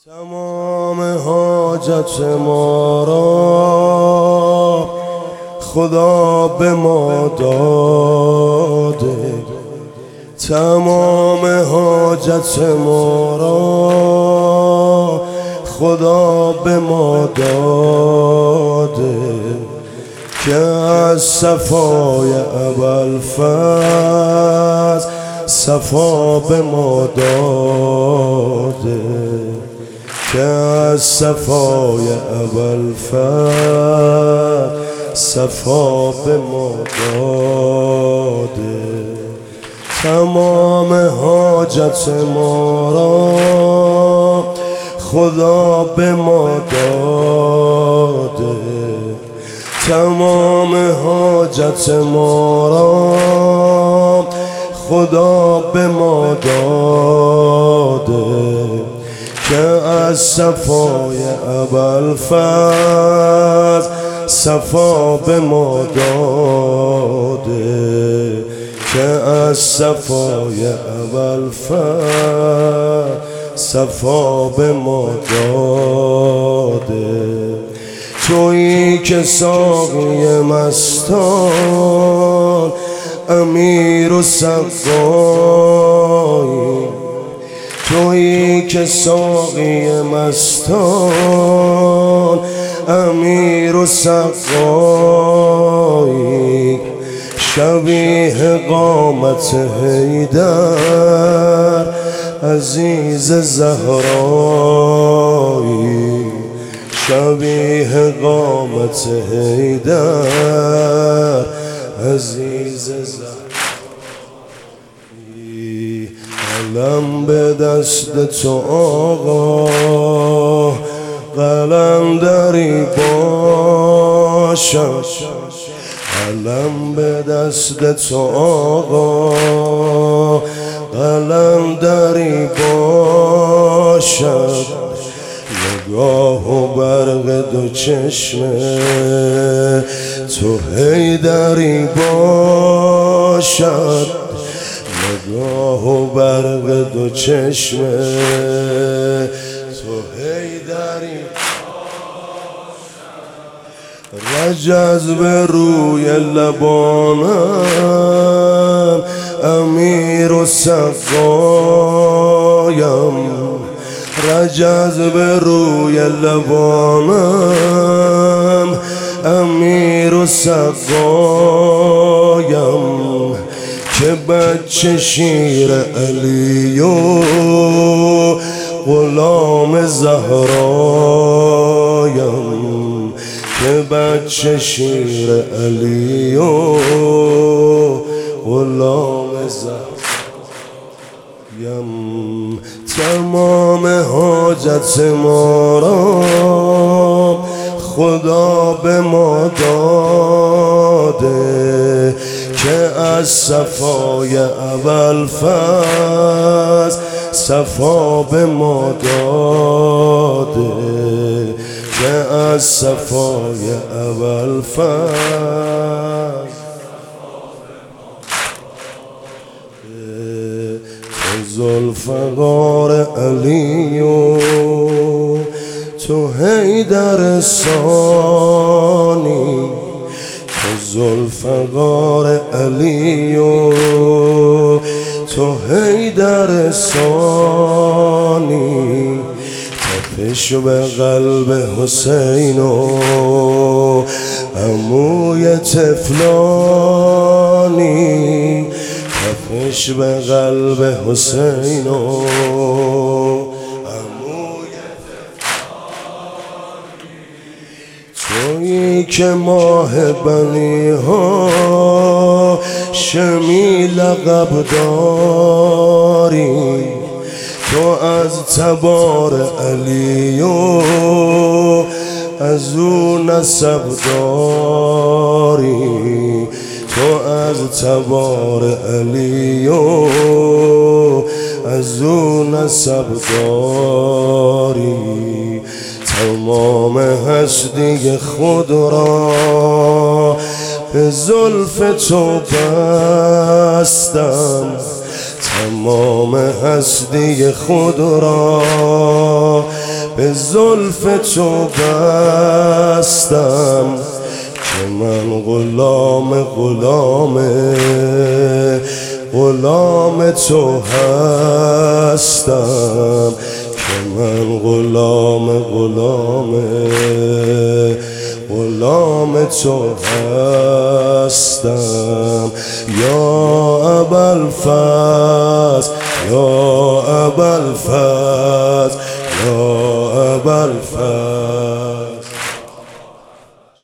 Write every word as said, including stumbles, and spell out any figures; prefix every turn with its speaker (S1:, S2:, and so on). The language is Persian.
S1: تمام حاجت ما را خدا به ما داده، تمام حاجت ما را خدا به ما داده، که از صفای ابوالفضل صفا به ما داده، که از صفای ابوالفضل صفا به ما داده. تمام حاجت ما را خدا به ما داده، تمام حاجت ما را خدا به ما داده، که از صفای ابوالفضل صفا به ما داده، که از صفای ابوالفضل صفا به ما داده. تویی که ساقی مستان امیر و سقایی، تویی که ساقی مستان امیر و سقایی، شبیه قامت حیدر عزیز زهرایی، شبیه قامت حیدر عزیز زهرایی. قلم به دست تو آقا قلندری باشد، قلم به دست تو آقا قلندری باشد، نگاه و برق دو چشمه تو حیدری باشد، نگاه و برق دو چشمه تو حیدری باشد. رجز به روی لبانم امیر و سقایم، رجز به روی لبانم امیر و سقایم، که بچه شیر علی و غلام زهرایم، که بچه شیر علی و غلام زهرایم. تمام حاجت ما را خدا به ما داده، که از صفای ابوالفضل صفا به ما داده، که از صفای ابوالفضل ذوالفقار علی و تو حیدر ثانی، تو ذوالفقار علی و تو حیدر ثانی، تپش به قلب حسین و عموی طفلانی، تپش به قلب حسین و عموی طفلانی، تویی که ماه بنی ها شمی لقب داری، تو از تبار علی و از او نسب داری، تو از تبار علی و از او نسب داری. تمام هستی خود را به زلف تو بستم، تمام هستی خود را به زلف تو بستم که من غلام غلام غلام تو هستم که من غلام غلام غلام تو هستم یا ابوالفضل یا ابوالفضل یا ابوالفضل